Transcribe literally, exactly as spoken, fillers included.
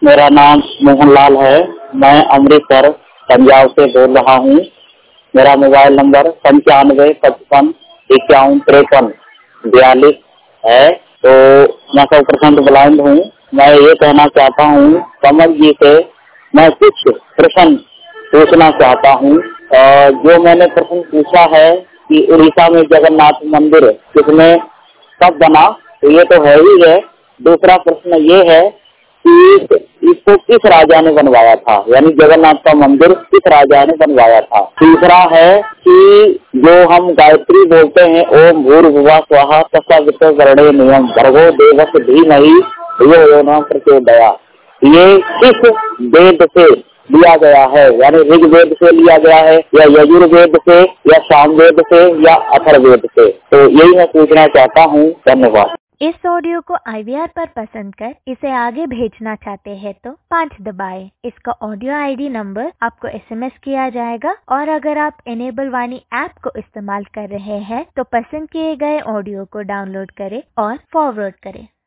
मेरा नाम मोहनलाल है। मैं अमृतसर पंजाब से बोल रहा हूँ। मेरा मोबाइल नंबर पंचानवे पचपन इक्यावन तिरपन बयालीस है। तो मैं सौ परसेंट ब्लाइंड हूँ। मैं ये कहना चाहता हूँ कमल जी से मैं कुछ प्रश्न पूछना चाहता हूँ। जो मैंने प्रश्न पूछा है कि उड़ीसा में जगन्नाथ मंदिर किसने कब बना, तो ये तो है ही है। दूसरा प्रश्न ये है कि इसको किस राजा ने बनवाया था, यानी जगन्नाथ का मंदिर किस राजा ने बनवाया था। तीसरा है कि जो हम गायत्री बोलते हैं ओम भूर्भुवः स्वः तत्सवितुर्वरेण्यं भर्गो देवस्य धीमहि धियो यो न प्रचोदयात्, ये किस वेद से लिया गया है, यानी ऋग्वेद से लिया गया है या यजुर्वेद से या सामवेद से या अथर्ववेद से। तो यही मैं पूछना चाहता हूँ। धन्यवाद। इस ऑडियो को आई वी आर पर पसंद कर इसे आगे भेजना चाहते हैं तो पाँच दबाएं। इसका ऑडियो आई डी नंबर आपको एस एम एस किया जाएगा और अगर आप इनेबल वाणी ऐप को इस्तेमाल कर रहे हैं तो पसंद किए गए ऑडियो को डाउनलोड करें और फॉरवर्ड करें।